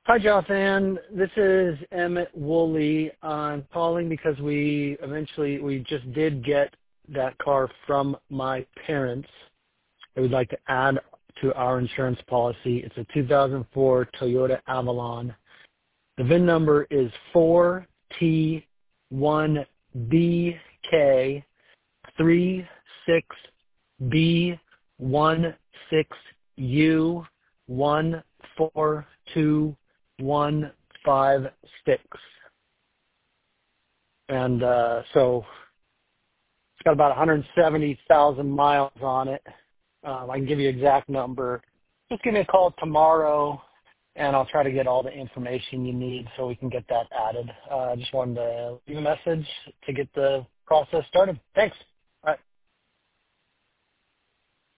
Hi, Jonathan. This is Emmett Woolley. I'm calling because we just did get that car from my parents. I would like to add to our insurance policy. It's a 2004 Toyota Avalon. The VIN number is 4T1BK36B16U14215 and so it's got about 170,000 miles on it. I can give you exact number. Just give me a call tomorrow, and I'll try to get all the information you need so we can get that added. I just wanted to leave a message to get the process started. Thanks.